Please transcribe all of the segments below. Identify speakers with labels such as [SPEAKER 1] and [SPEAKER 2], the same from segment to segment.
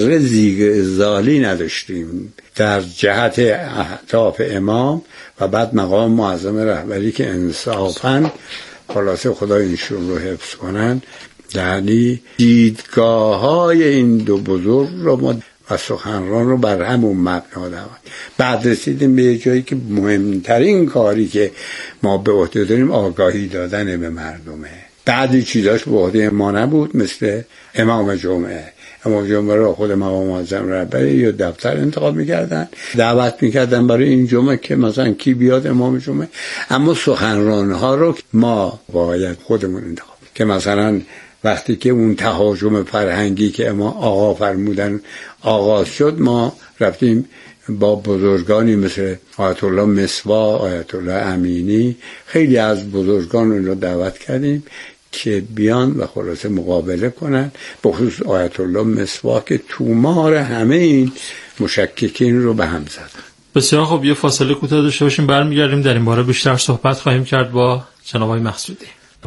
[SPEAKER 1] زیگ زالی نداشتیم در جهت اهداف امام و بعد مقام معظم رهبری که انصافاً خلاصه خدا اینشون رو حفظ کنن، یعنی دیدگاه‌های این دو بزرگ رو ما و سخنران رو بر همون مبنا داریم. بعد رسیدیم به جایی که مهمترین کاری که ما به عهده داریم آگاهی دادن به مردمه. بعدی چیزاش به عهده ما نبود، مثل امام جمعه رو خود مقام معظم رهبری یا دفتر انتخاب می‌کردن، دعوت می‌کردن برای این جمعه که مثلا کی بیاد امام جمعه، اما سخنران‌ها رو ما باید خودمون انتخاب، که مثلا وقتی که اون تهاجم فرهنگی که ما آقا فرمودن آغاز شد، ما رفتیم با بزرگانی مثل آیت الله مصباح، آیت الله امینی، خیلی از بزرگان رو دعوت کردیم که بیان و خلاصه مقابله کنن، به خصوص آیت الله مصباح که تومار همه این مشککین رو به هم زد.
[SPEAKER 2] بسیار خب، یه فاصله کوتاه داشته باشیم، برمیگردیم در این باره بیشتر صحبت خواهیم کرد با جناب آقای مقصودی.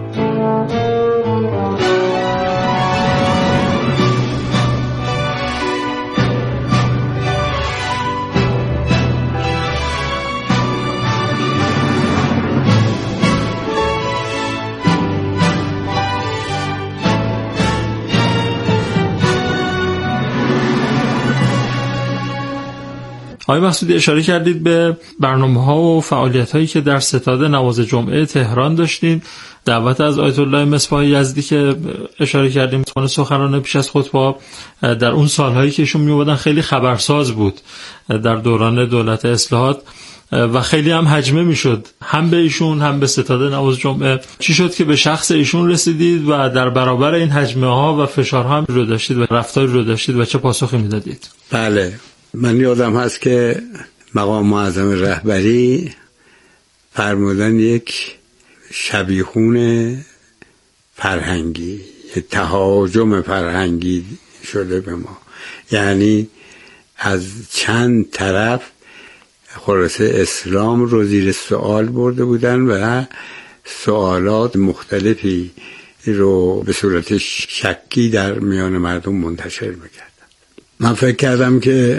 [SPEAKER 2] آقای مقصودی، اشاره کردید به برنامه‌ها و فعالیت‌هایی که در ستاد نماز جمعه تهران داشتین. دعوت از آیت الله مصباح یزدی که اشاره کردیم، سخنران پیش از خطبه در اون سال‌هایی که ایشون میومدن خیلی خبرساز بود در دوران دولت اصلاحات و خیلی هم هجمه میشد، هم به ایشون هم به ستاد نماز جمعه. چی شد که به شخص ایشون رسیدید و در برابر این هجمه‌ها و فشارها هم رو داشتید و رفتاری رو داشتید و چه پاسخی میدادید؟
[SPEAKER 1] بله، من یادم هست که مقام معظم رهبری فرمودن یک شبیخون فرهنگی، یک تهاجم فرهنگی شده به ما، یعنی از چند طرف خلاصه اسلام رو زیر سوال برده بودن و سوالات مختلفی رو به صورت شکی در میان مردم منتشر میکردن. من فکر کردم که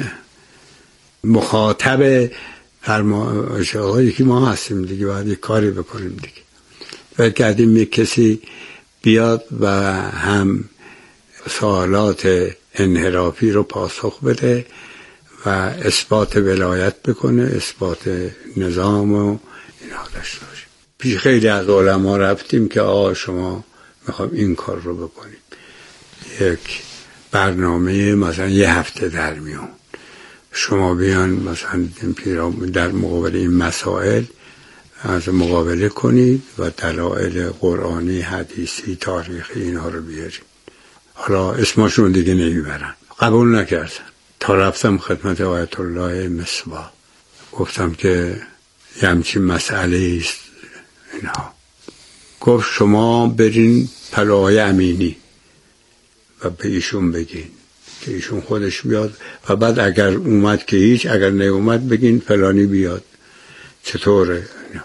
[SPEAKER 1] مخاطب فرمایش‌هایی که ما هستیم دیگه، باید یک کاری بکنیم دیگه. فکر کردیم یک کسی بیاد و هم سوالات انحرافی رو پاسخ بده و اثبات ولایت بکنه، اثبات نظام و اینها داشته باشه. پیش خیلی از علما رفتیم که آقا شما میخوام این کار رو بکنیم، یک برنامه مثلا یه هفته در میون شما بیان مثلا در مقابل این مسائل از مقابله کنید و دلایل قرآنی، حدیثی، تاریخی اینها رو بیارید. حالا اسمشون دیگه نمیبرن. قبول نکردن. تا رفتم خدمت آیت الله مصباح، گفتم که یه همچین مسئله است اینها. گفت شما برین پلوهای امینی و به ایشون بگین که ایشون خودش بیاد و بعد اگر اومد که هیچ، اگر نیومد بگین فلانی بیاد. چطوره؟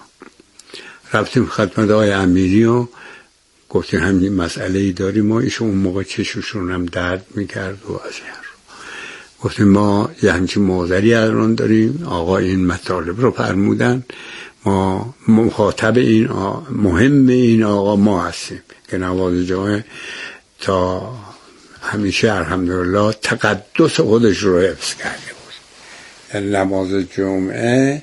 [SPEAKER 1] رفتیم خدمت آقای امیری و گفتیم همین مسئله‌ای داریم و ایشون اون موقع چششون هم درد میکرد و از این رو گفتیم ما یه همچین معذری الان داریم، آقا این مطالب رو فرمودن، ما مخاطب این مهم این آقا ما هستیم که نماز جمعه تا همیشه الحمدلله تقدس خودش رو حفظ کرده بود. یعنی نماز جمعه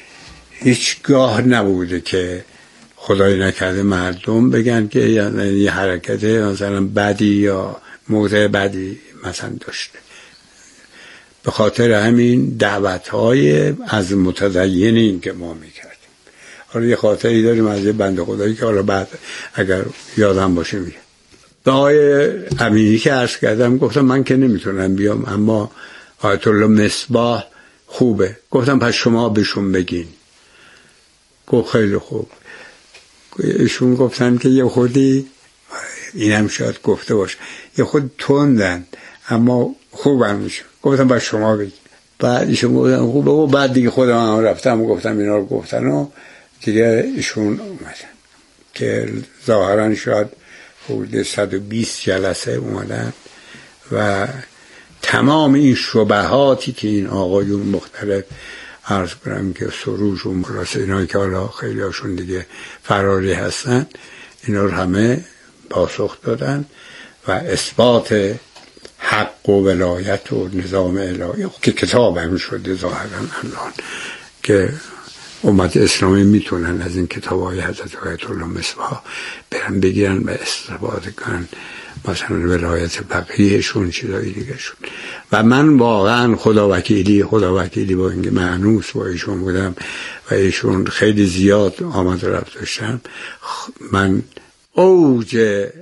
[SPEAKER 1] هیچگاه نبوده که خدای نکرده مردم بگن که یه حرکت مثلا بدی یا موضع بدی مثلا داشته. به خاطر همین دعوت‌های از متدینین که ما میکردیم. حالا یه خاطری داریم از یه بنده خدایی که حالا بعد اگر یادم باشه میگم. به آقای امینی که عرض کردم گفتم من که نمیتونم بیام، اما آیت الله مصباح خوبه. گفتم پس شما بهشون بگین. گفت خیلی خوب. ایشون گفتن که یه خودی، اینم شاید گفته باشه، یه خود تندن اما خوبم میشه. گفتم پس شما بگین. بعد ایشون گفتن خوبه و بعد دیگه خودم هم رفتم و گفتم اینا رو گفتن و دیگه ایشون اومدن که ظاهرا شاید حدود 120 جلسه اومدن و تمام این شبهاتی که این آقایون مختلف عرض کنم که سروش و خلاصه اینایی که حالا خیلی هاشون دیگه فراری هستن، اینا رو همه پاسخ دادن و اثبات حق و ولایت و نظام الهی که کتاب هم شده ظاهرا الان که امت اسلامی میتونن از این کتاب‌های حضرت آیت الله مصباح برن بگیرن و استفاده کنن، مثلا ولایت فقیهشون چیزای دیگه شون. و من واقعا خدا وکیلی با اینکه مأنوس با ایشون بودم و ایشون خیلی زیاد آمد و رفت داشتم، من اوج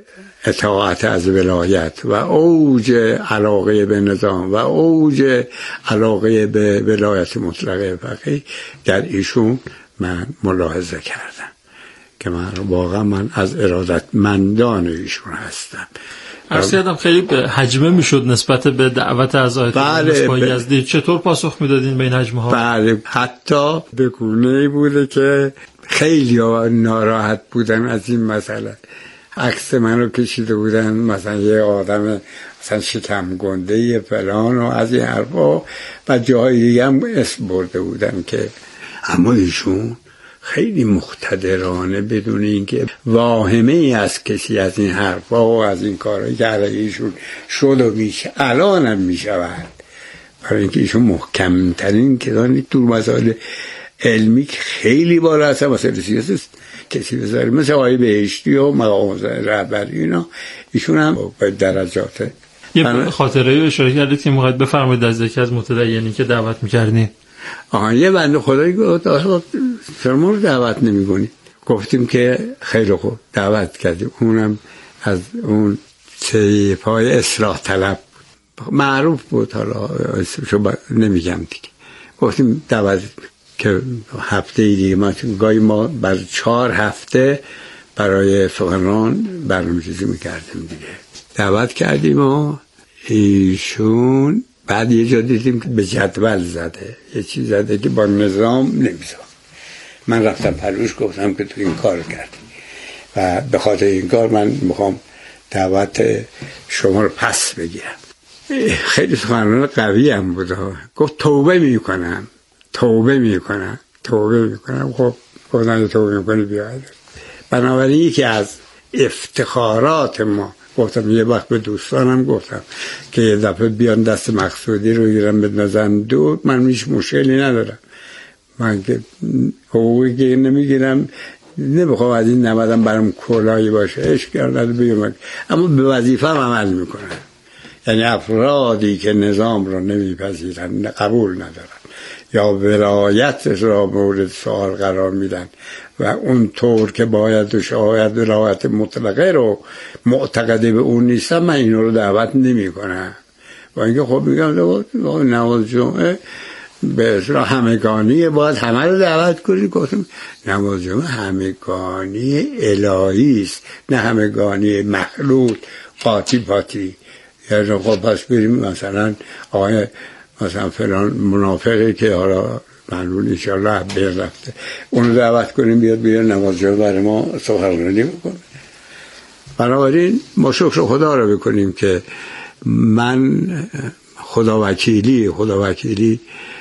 [SPEAKER 1] اطاعت از ولایت و اوج علاقه به نظام و اوج علاقه به ولایت مطلقه فقیه در ایشون من ملاحظه کردم که من از ارادتمندان ایشون هستم.
[SPEAKER 2] عرض کردم خیلی حجمه میشد نسبت به دعوت از آیت الله مصباح یزدی. چطور پاسخ میدادین به این حجمه ها؟
[SPEAKER 1] بله، حتی به گونه‌ای بوده که خیلی ناراحت بودن از این مسئله. عکس منو کشیده بودن، مثلا یه آدم مثلا شکم گنده فلان و از این حرفا، و جای دیگه هم اسم برده بودن که اما ایشون خیلی مقتدرانه بدون اینکه واهمه ای از کسی از این حرفا و از این کارهایی که علیه ایشون شد و میشه الان هم میشود، برای اینکه ایشون محکمترین کسانی تو مسائل علمی خیلی بالا هستن، مسائل سیاسی کسی بذاره مثل آقای بهشتی و مقام رهبری اینا، ایشون هم به درجات.
[SPEAKER 2] یه خاطره رو اشاره کردید که میخواید بفرمایید از یکی از متدینی که دعوت میکردین.
[SPEAKER 1] یه بنده خدایی گفت شما رو دعوت نمی‌کنی. گفتیم که خیلی خوب دعوت کردیم، اونم از اون طیف‌های اصلاح طلب معروف بود، حالا نمیگم دیگه. گفتیم دعوت که هفته دیگه ما بر 4 هفته برای سخنران برنامه‌ریزی می‌کردیم دیگه. دعوت کردیم و ایشون بعد یه جا دیدیم که به جدول زده، یه چیز زده که با نظام نمی‌سازه. من رفتم پلوش گفتم که تو این کار کردی و به خاطر این کار من میخوام دعوت شما رو پس بگیرم. خیلی سخنران قوی هم بود. گفت توبه میکنم. خب گفتم توبه میکنی بیاید. بنابراین یکی از افتخارات ما، گفتم یه وقت به دوستانم گفتم که یه دفعه بیان دست مقصودی رو گیرم به نظرم دور، من هیچ مشکلی ندارم، من که حقوقی که نمیگیرم نمیخوام از این نمدم برام کلاهی باشه، عشق کردن بیومد، اما به وظیفه عمل میکنم. یعنی افرادی که نظام رو نمیپذیرن، قبول ندارن یا ولایت را مورد سوال قرار میدن و اون طور که باید و شاید ولایت مطلقه رو معتقده به اون نیستم، من اینو رو دعوت نمی کنم. و اینکه خب میگم نماز جمعه به اصلاح همگانیه، باید همه رو دعوت کنی. گفتم نماز جمعه همگانی الهی است، نه همگانی مخلوط قاطی پاتی. یعنی خب پس بریم مثلا آقای مثلا فلان منافقی که حالا معلوم انشاءالله بیر رفته، اونو دعوت کنیم بیاد نماز جمعه برای ما سخنرانی بکنه. بنابراین ما شکر خدا رو بکنیم که من خدا وکیلی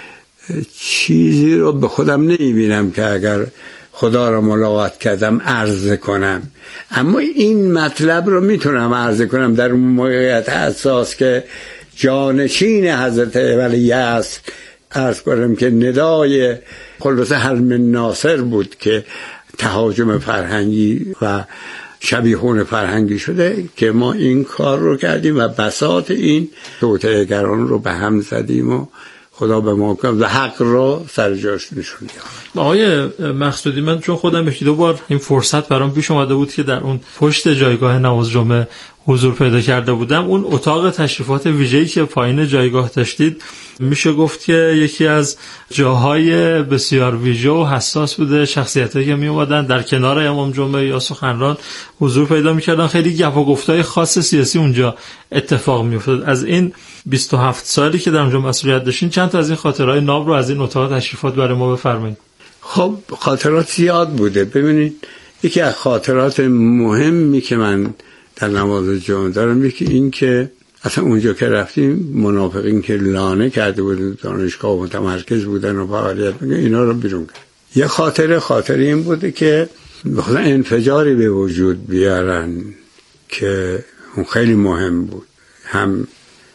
[SPEAKER 1] چیزی رو به خودم نمیبینم که اگر خدا رو ملاقات کردم عرض کنم، اما این مطلب رو میتونم عرض کنم در موقعیت حساس که جانشین حضرت ولی است، عرض کنم که ندای خلوص حلم ناصر بود که تهاجم فرهنگی و شبیخون فرهنگی شده که ما این کار رو کردیم و بساط این توطئه‌گران رو به هم زدیم و خدا به ما کنم و حق رو سر جاش نشون داد.
[SPEAKER 2] آقای مقصودی، من چون خودم یکی دو بار این فرصت برام پیش اومده بود که در اون پشت جایگاه نماز جمعه حضور پیدا کرده بودم، اون اتاق تشریفات ویژه‌ای که پایین جایگاه داشتید میشه گفت که یکی از جاهای بسیار ویژه و حساس بوده. شخصیتایی که می اومدن در کنار امام جمعه یا سخنران حضور پیدا میکردن، خیلی گپ و گفتای خاص سیاسی اونجا اتفاق میافتاد. از این 27 سالی که در اونجا مسئولیت داشتین، چند تا از این خاطرهای ناب رو از این اتاق تشریفات برای ما بفرمایید.
[SPEAKER 1] خب خاطرات زیاد بوده. ببینید یکی از خاطرات مهمی که من در نماز جمعه دارم، یکی این که اصلا اونجا که رفتیم منافقین که لانه کرده بودن دانشگاه متمرکز بودن و فعالیت میکنن اینا رو بیرون کرد. یه خاطر این بوده که بخاطر انفجاری به وجود بیارن که اون خیلی مهم بود، هم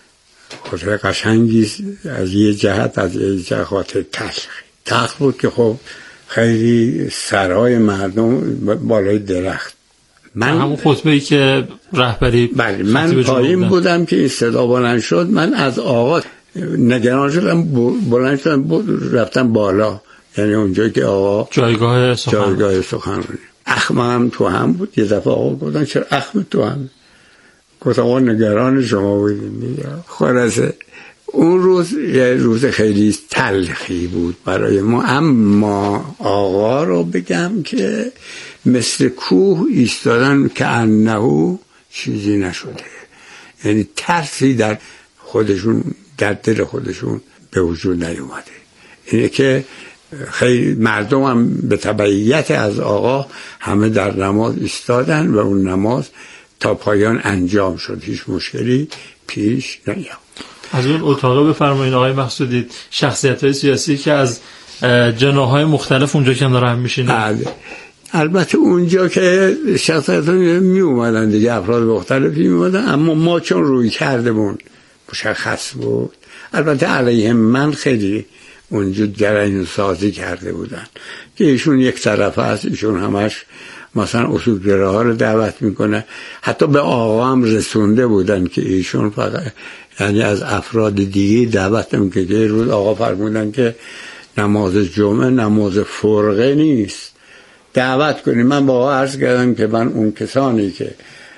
[SPEAKER 1] خاطر قشنگی از یه جهت، از یه جهت خاطر تلخ بود که خب خیلی سرای مردم بالای درخت.
[SPEAKER 2] من همون خطبه‌ای که رهبری
[SPEAKER 1] بله من پایین بودم که این صدا بلند شد، من از آقا نگران شدم، بلند شدم رفتم بالا، یعنی اونجایی که آقا جایگاه سخنرانی. اخمم تو هم بود. یه دفعه آقا گفتن چرا اخم تو هم؟ گفتم آقا نگران شما بودیم. خلاصه اون روز یه روز خیلی تلخی بود برای ما، اما آقا رو بگم که مثل کوه ایستادن که انه چیزی نشده، یعنی ترسی در خودشون، در دل خودشون به وجود نیومده. اینه که خیلی مردم هم به تبعیت از آقا همه در نماز ایستادن و اون نماز تا پایان انجام شد، هیچ مشکلی پیش نیامد.
[SPEAKER 2] از اون اتاق بفرمایید آقای مقصودی، شخصیت‌های سیاسی که از جناح‌های مختلف اونجا کنار هم میشینن.
[SPEAKER 1] البته اونجا که شخصیت‌ها می اومدن دیگه، افراد مختلفی می اومدن، اما ما چون روی کردمون مشخص بود، البته علیهم من خیلی اونجا جریان سازی کرده بودن که ایشون یک طرف هست، ایشون همش مثلا اصولگراها رو دعوت میکنه. حتی به آقا هم رسونده بودن که ایشون فقط یعنی از افراد دیگه دعوت نمیکنه. که روز آقا فرمودن که نماز جمعه نماز فرقه نیست، دعوت کنیم. من با آقا عرض کردم که من اون کسانی که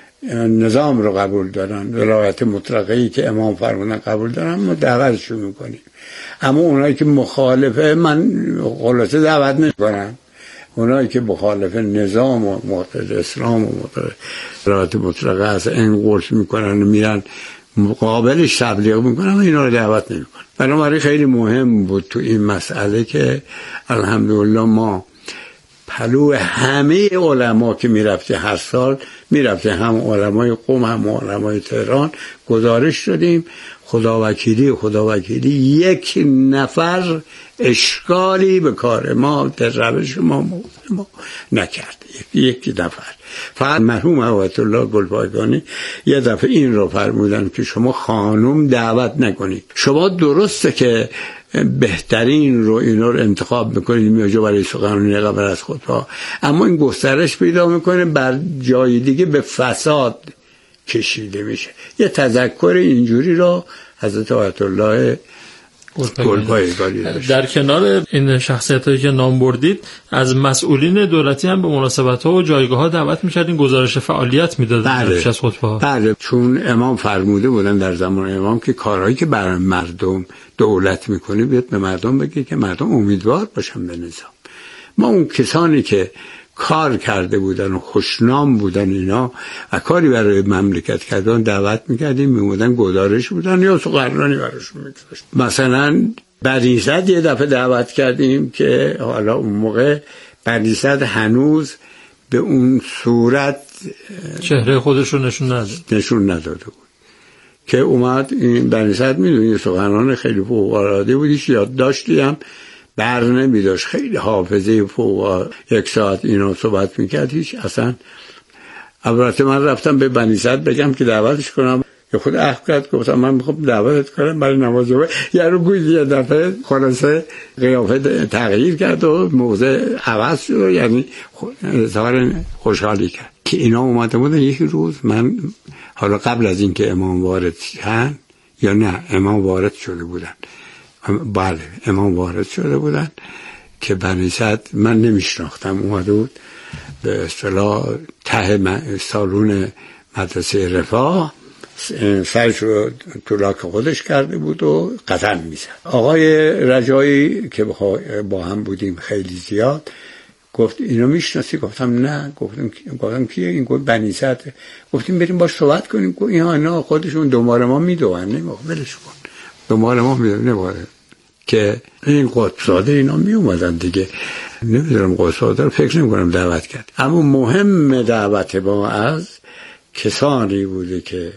[SPEAKER 1] نظام رو قبول دارن، ولایت مطلقه‌ای که امام فرمودن قبول دارن، ما دعوتشون میکنیم، اما اونایی که مخالفه من خلاصه دعوت نمیکنم. اونایی که مخالف نظام و معتقد اسلام و معتقد ولایت مطلقه از این قرص میکنن و میرن مقابلش تبلیغ میکنن، اینا رو دعوت نمیکنن. بنابراین خیلی مهم بود تو این مسئله که الحمدلله ما پلو همه علما که میرفته هر سال میرفته، هم علمای قم هم علمای تهران، گزارش شدیم خداوکیلی یک نفر اشکالی به کار ما در روش ما نکرد. یک نفر فقط مرحوم آیت الله گلپایگانی یه دفعه این رو فرمودن که شما خانم دعوت نکنید، شما درسته که بهترین رو اینا رو انتخاب میکنید میاجا برای سخنرانی قبل از خطبه، اما این گسترش پیدا میکنه بر جای دیگه به فساد کشیده میشه. یه تذکر اینجوری رو حضرت آیت الله گلپایگانی داشت.
[SPEAKER 2] در کنار این شخصیتایی که نام بردید، از مسئولین دولتی هم به مناسبت‌ها و جایگاه‌ها دعوت می‌کردین، گزارش فعالیت می‌دادن پیش از خطبه.
[SPEAKER 1] بله، چون امام فرموده بودن در زمان امام که کارهایی که برای مردم دولت می‌کنه بیاد به مردم بگه که مردم امیدوار باشن به نظام. ما اون کسانی که کار کرده بودن و خوشنام بودن اینا و کاری برای مملکت کردن دعوت میکردیم، میمودن گزارش بودن یا سخنرانی براشون میگذاشت. مثلا بنیزد یه دفعه دعوت کردیم که حالا اون موقع بنیزد هنوز به اون صورت
[SPEAKER 2] چهره خودش رو
[SPEAKER 1] نشون نداده بود که اومد. این بنیزد میدونی سخنران خیلی فوق‌العاده بودیش، یادداشتی هم بر نمی داشت، خیلی حافظه فوق، 1 ساعت اینا صحبت میکرد، هیچ اصلا. البته من رفتم به بنیزد بگم که دعوتش کنم، یه خود عهد کرد، گفتم من میخوام دعوتت کنم برای نماز جمعه. یه دفعه خلاصه قیافه تغییر کرد و موضع عوض شد، یعنی ظاهر خوشحالی کرد که اینا اومده بودن. یک روز من حالا قبل از این که امام وارد شدن یا نه امام وارد شده بودن، بله امام وارد شده بودن که بنیزد من نمیشناختم، اومده بود به اصطلاح ته سالون مدرسه رفاه، سرش رو تو لاک خودش کرده بود و قدم میزد. آقای رجایی که با هم بودیم خیلی زیاد گفت اینو میشناسی؟ گفتم نه. گفتم کیه؟ این گفت بنیزد. گفتیم بریم باش صحبت کنیم. گفت اینا خودشون دنبال ما میدوئن. ولش کن، دنبال ما میدوئن. که این قطب‌زاده اینا می اومدن دیگه، نمیدونم قطب‌زاده رو فکر نمی‌کنم دعوت کرد. اما مهم دعوت ما از کسانی بوده که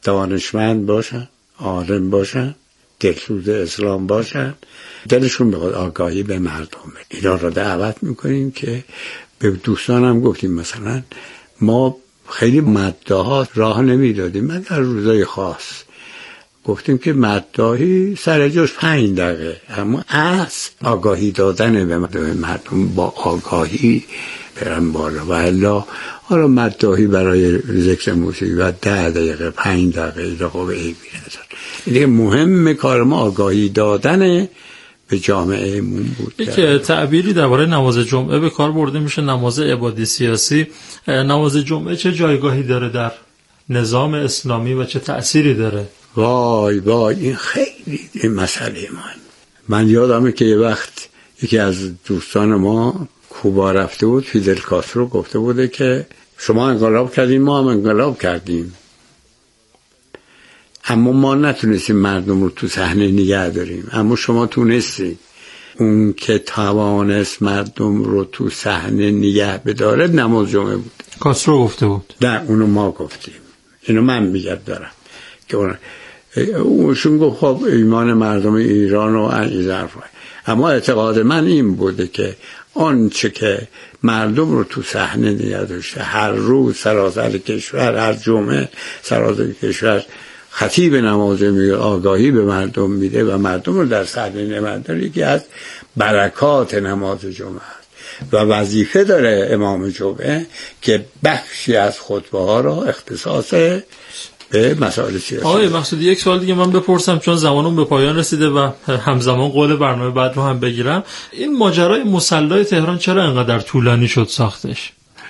[SPEAKER 1] دانشمند باشن، عالم باشن، دلسوز اسلام باشن، دلشون بخواد آگاهی به مردم بده. اینا رو دعوت میکنیم که به دوستانم گفتیم مثلا ما خیلی مداحات راه نمیدادیم، من در روزای خاص گفتیم که مداحی سر جاش 5 دقیقه، اما از آگاهی دادن به مردم با آگاهی برن بالا. و الا حالا مداحی برای ذکر موسیقی و 10 دقیقه 5 دقیقه اینا خب عیبی نداره. اینه مهم کار ما آگاهی دادن به جامعهمون بود.
[SPEAKER 2] یک تعبیری درباره نماز جمعه به کار برده میشه، نماز عبادی سیاسی. نماز جمعه چه جایگاهی داره در نظام اسلامی و چه تأثیری داره؟
[SPEAKER 1] وای این خیلی این مسئله مهم. من یادمه که یه وقت یکی از دوستان ما کوبا رفته بود، فیدل کاسترو گفته بوده که شما انقلاب کردین، ما هم انقلاب کردیم، اما ما نتونستیم مردم رو تو صحنه نگه داریم، اما شما تونستید. اون که توانست مردم رو تو صحنه نگه بداره نماز جمعه بود.
[SPEAKER 2] کاسترو گفته بود؟
[SPEAKER 1] نه، اونو ما گفتیم. اینو من میگم دارم که اونشون گفت خب ایمان مردم ایران و این ظرفه، اما اعتقاد من این بوده که آنچه که مردم رو تو صحنه نگه داشته، هر روز سراسر کشور، هر جمعه سراسر کشور خطیب نماز میگه، آگاهی به مردم میده و مردم رو در صحنه نگه داره، یکی از برکات نماز جمعه است. و وظیفه داره امام جمعه که بخشی از خطبه ها را اختصاص به مسائل سیاسی.
[SPEAKER 2] آقای مقصودی، یک سوال دیگه من بپرسم چون زمانم به پایان رسیده و همزمان قول برنامه بعد رو هم بگیرم. این ماجرای مصلی تهران چرا انقدر طولانی شد ساختش؟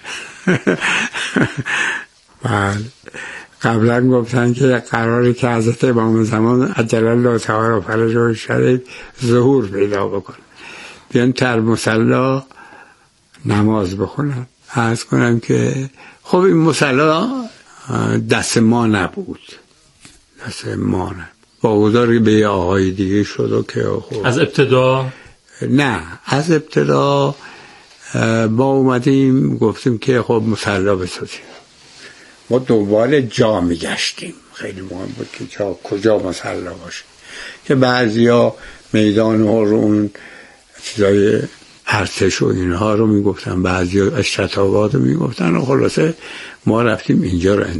[SPEAKER 1] بله، قبلا گفتن که قراره که حضرت امام زمان عجل الله تعالی فرجه شریف ظهور پیدا بکنه، بیان تر مصلی نماز بخونن. عرض کنم که خب این مصلی دست ما نبود، دست ما نبود، واگذار به یه آقای دیگه شد و که خب
[SPEAKER 2] از ابتدا
[SPEAKER 1] نه، از ابتدا ما اومدیم گفتیم که خب مصلی بسازیم. ما دنبال جا میگشتیم، خیلی مهم بود که جا کجا مصلی باشه، که بعضیا میدان ها رو اون چیزای ارتش و اینها رو میگفتن، بعضیا اشتتابات رو میگفتن، و خلاصه ما رفتیم اینجا رو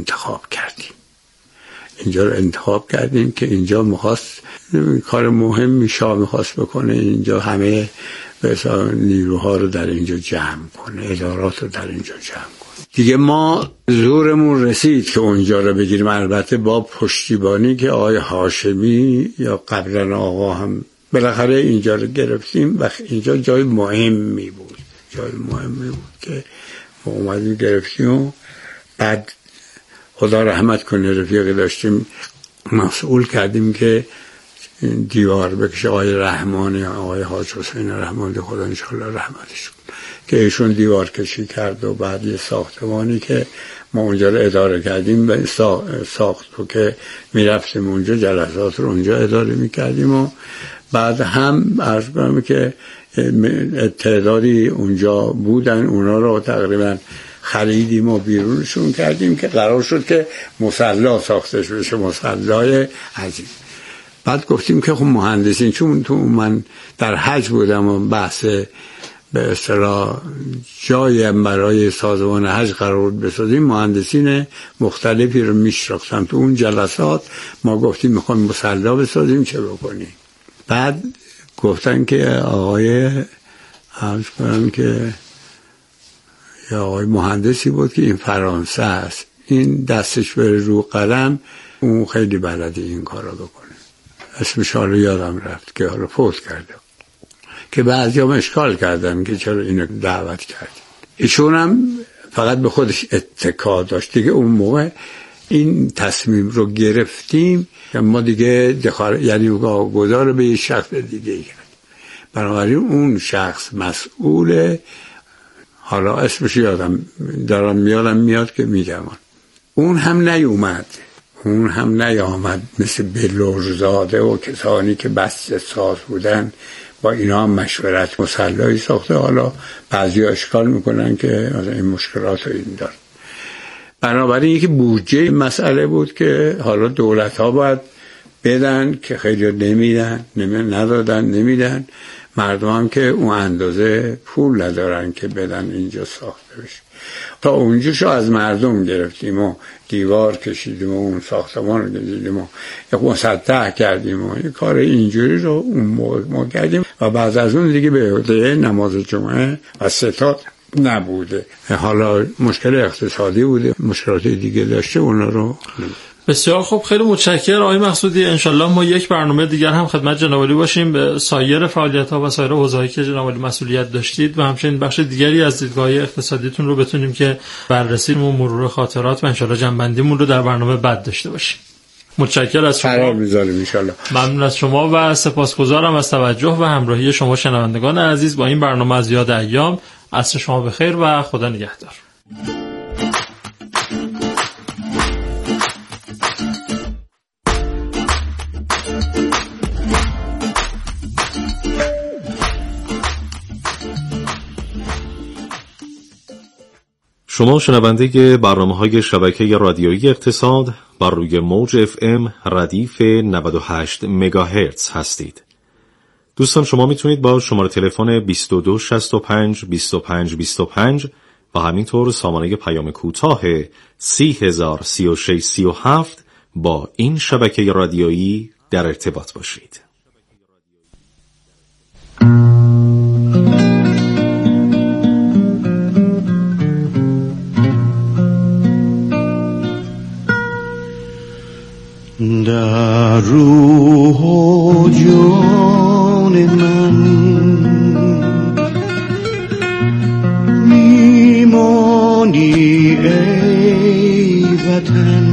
[SPEAKER 1] انتخاب کردیم که اینجا میخواست کار مهمی شاه میخواست بکنه، اینجا همه نیروها رو در اینجا جمع کنه، ادارات رو در اینجا جمع کنه. دیگه ما زورمون رسید که اونجا رو بگیریم، البته با پشتیبانی که آقای هاشمی یا قبلا آقا هم بالاخره اینجا رو گرفتیم و اینجا جای مهمی بود که ما اومدیم گرفتیم. و بعد خدا رحمت کنه رفیقی داشتیم مسئول کردیم که دیوار بکشه، آقای رحمانی، آقای حاج حسین رحمانی خدا انشاءالله رحمتش کنه، که ایشون دیوار کشی کرد و بعد یه ساختمانی که ما اونجا رو اداره کردیم ساخت و که میرفتیم اونجا جلسات رو اونجا اداره میکردیم. و بعد هم عرض کنم که تعدادی اونجا بودن، اونا رو تقریبا خریدیم و بیرونشون کردیم که قرار شد که مصلی ساختش بشه، مصلی عظیم. بعد گفتیم که خب مهندسین، چون تو من در حج بودم و بحث به اصطلاح جایی برای سازمان حج قرار بسازیم، مهندسین مختلفی رو میشناختم. تو اون جلسات ما گفتیم میخوایم مصلی بسازیم، چه بکنیم؟ بعد گفتن که آقای عرض کنم که یه آقای مهندسی بود که این فرانسه است، این دستش بره رو قلم، اون خیلی بلده این کارا بکنه. اسمش حالا یادم رفت که حالا فوت کرده، که بعضی هم اشکال کردن که چرا اینو دعوت کردیم. ایشون هم فقط به خودش اتکا داشت دیگه. اون موقع این تصمیم رو گرفتیم که ما دیگه یعنی گذار به یه شخص دیگه کردیم. بنابراین اون شخص مسئول، حالا اسمش یادم میاد که میگم، اون هم نیامد مثل بلورزاده و کسانی که بس ساز بودن، با اینا هم مشورت مصلی ساخته. حالا بعضی اشکال میکنن که این مشکلات رو این دار. بنابراین یکی بودجه مسئله بود که حالا دولت‌ها باید بدن که خیلی نمیدن. مردم هم که اون اندازه پول ندارن که بدن اینجا ساخته بشه. تا اونجاشو از مردم گرفتیم و دیوار کشیدیم و اون ساختمان رو کشیدیم و یک مسطح کردیم و این کار اینجوری رو اون ما کردیم و بعد از اون دیگه به عهده نماز جمعه و ستاد نبوده. حالا مشکل اقتصادی بوده، مشکلات دیگه داشته، اونا رو
[SPEAKER 2] بسیار خوب. خیلی متشکرم آقای مقصودی. انشالله ما یک برنامه دیگر هم خدمت جناب عالی باشیم به سایر فعالیت‌ها و سایر حوزه‌ای که جناب عالی مسئولیت داشتید و همچنین بخش دیگری از دیدگاه اقتصادیتون رو بتونیم که بررسی و مرور خاطرات و انشالله جنبندیمون رو در برنامه بعد داشته باشیم. متشکرم از شما.
[SPEAKER 1] قرار می‌ذاریم انشالله.
[SPEAKER 2] ممنون از شما و سپاسگزارم از توجه و همراهی شما شنوندگان عزیز با این برنامه از یاد ایام. عصر شما بخیر و خدا نگهدار.
[SPEAKER 3] شما شنونده برنامه‌های شبکه رادیویی اقتصاد بر روی موج FM ردیف 98 مگاهرتز هستید. دوستان شما میتونید با شماره تلفن 2265 25 25 و همینطور سامانه پیام کوتاه 303637 با این شبکه رادیویی در ارتباط باشید.
[SPEAKER 4] در روح و جان من میمانی ای وطن،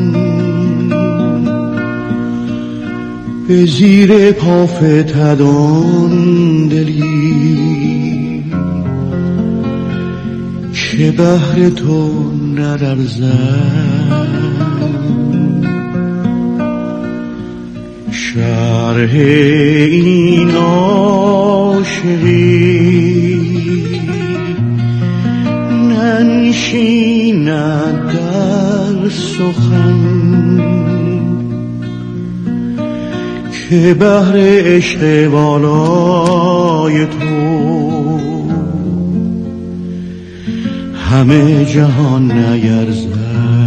[SPEAKER 4] به زیر پا فتدان دلی که بهر تو نلرزد. شرح این عاشقی ننشیند در سخن که بهر عشق والای تو همه جهان نیرزد.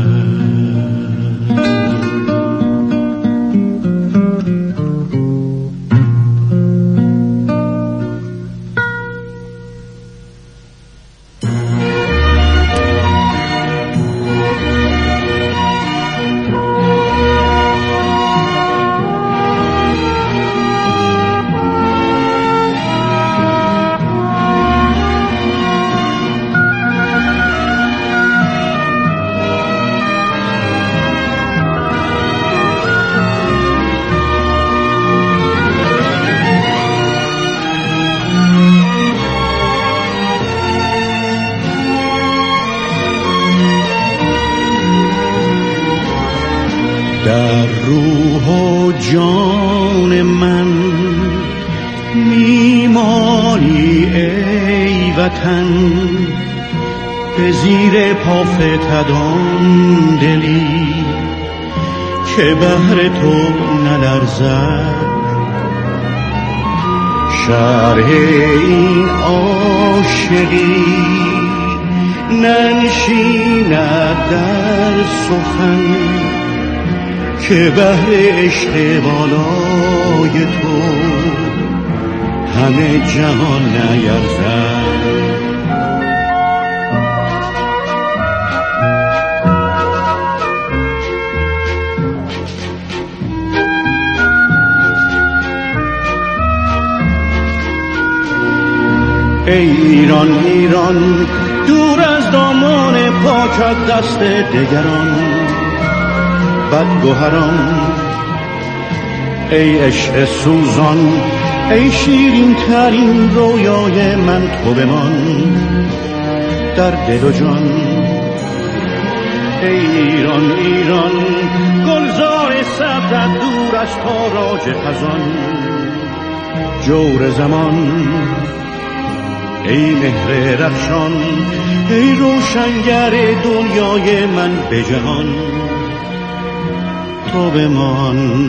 [SPEAKER 4] در روح و جان من میمانی ای وطن، به زیر پا فتدان دلی که بهر تو نلرزد. شرح این عاشقی ننشیند در سخن که بهر عشق بالای تو همه جهان نیرزد. ای ایران ایران دور از دامان پاکت دست دگران بدگوهران، ای عشق سوزان ای شیرین ترین رویای من تو بمان در دل و جان. ای ایران ایران گلزار سبزت دور از تاراج خزان، جور زمان ای مهر رخشان، ای روشنگر دنیای من به جهان، تو بمان.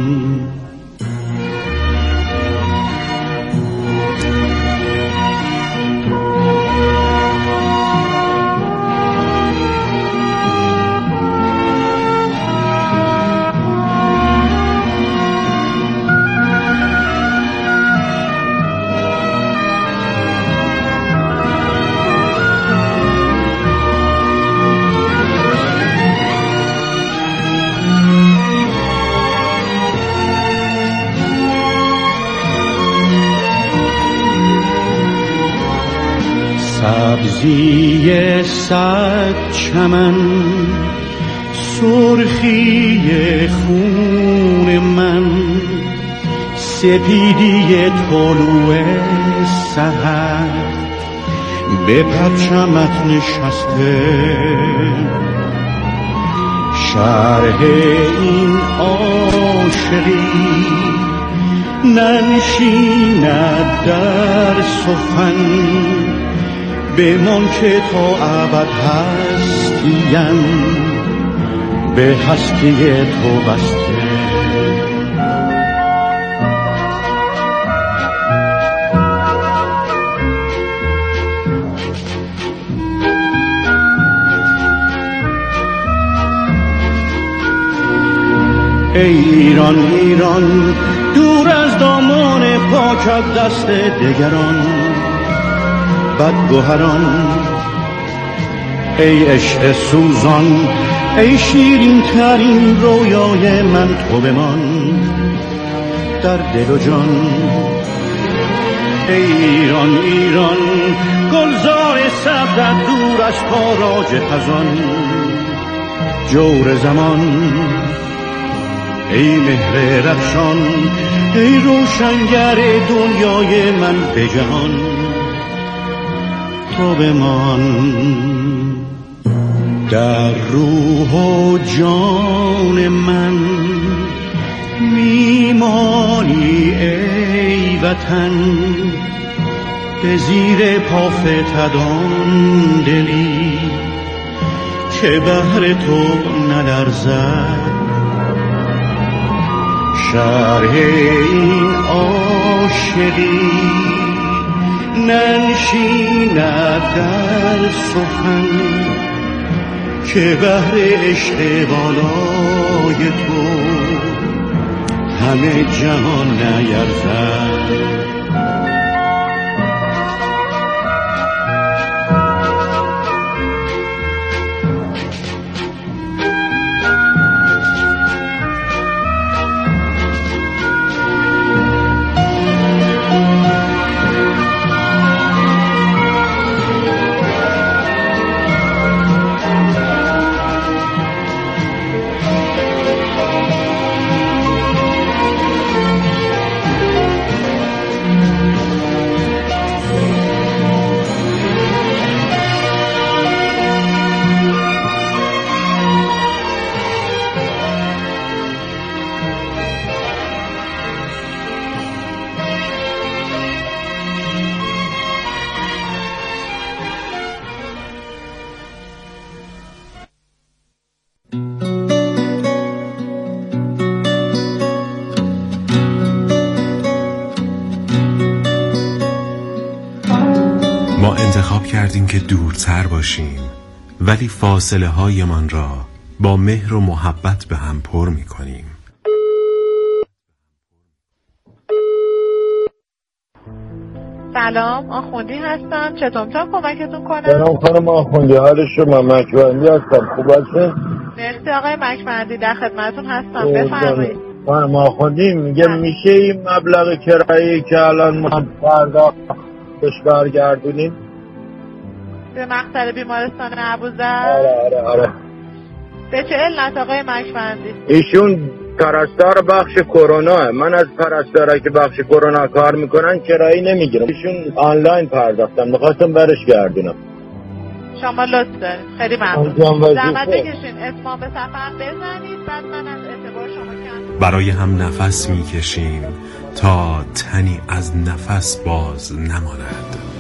[SPEAKER 4] سبزی صد چمن، سرخی خون من، سپیدی طلوع سحر به پرچمت نشسته، شرح این عاشقی ننشیند در سخن، بمان که تا ابد هستیم به هستی تو بسته. ای ایران ایران، دور از دامان پاکت دست دگران بدگوهران، ای عشق سوزان، ای شیرین ترین رویای من تو بمان در دل و جان. ای ایران ایران، گلزار سبزت دور از تاراج خزان جور زمان، ای مهر رخشان، ای روشنگر دنیای من به جهان، تو بمان. در روح و جان من میمانی ای وطن، به زیر پا فتدان دلی که بهر تو نلرزد، شرح این عاشقی ننشیند در سخن، که بهر عشق بالای تو همه جهان نیرزد.
[SPEAKER 5] ما انتخاب کردیم که دورتر باشیم، ولی فاصله های من را با مهر و محبت به هم پر می کنیم.
[SPEAKER 6] سلام، آخوندی هستم. چطور میتونم کمکتون کنم؟
[SPEAKER 7] سلام خانم آخوندی، حال شما؟ مکمندی هستم. خوب هستین؟
[SPEAKER 6] مرسی آقای مکمندی، در خدمتتون هستم. بفرمایید.
[SPEAKER 7] خانم آخوندی میگه میشه این مبلغ کرایه‌ای که الان ما پرداختش برگردونیم
[SPEAKER 6] به مقصد بیمارستان ابوذر؟
[SPEAKER 7] آره.
[SPEAKER 6] به چه علت آقای مکمندی؟
[SPEAKER 7] ایشون پرستار بخش کرونا، من از پرستارا که بخش کرونا کار میکنن کرایه نمیگیرم، ایشون آنلاین پرداختم، میخواستم برش گردونم.
[SPEAKER 6] شما لطف دارید، خیلی ممنون. زحمت بکشین، اتمام به سفر بزنید، بعد من از اعتبار شما کردم.
[SPEAKER 5] برای هم نفس میکشیم تا تنی از نفس باز نماند.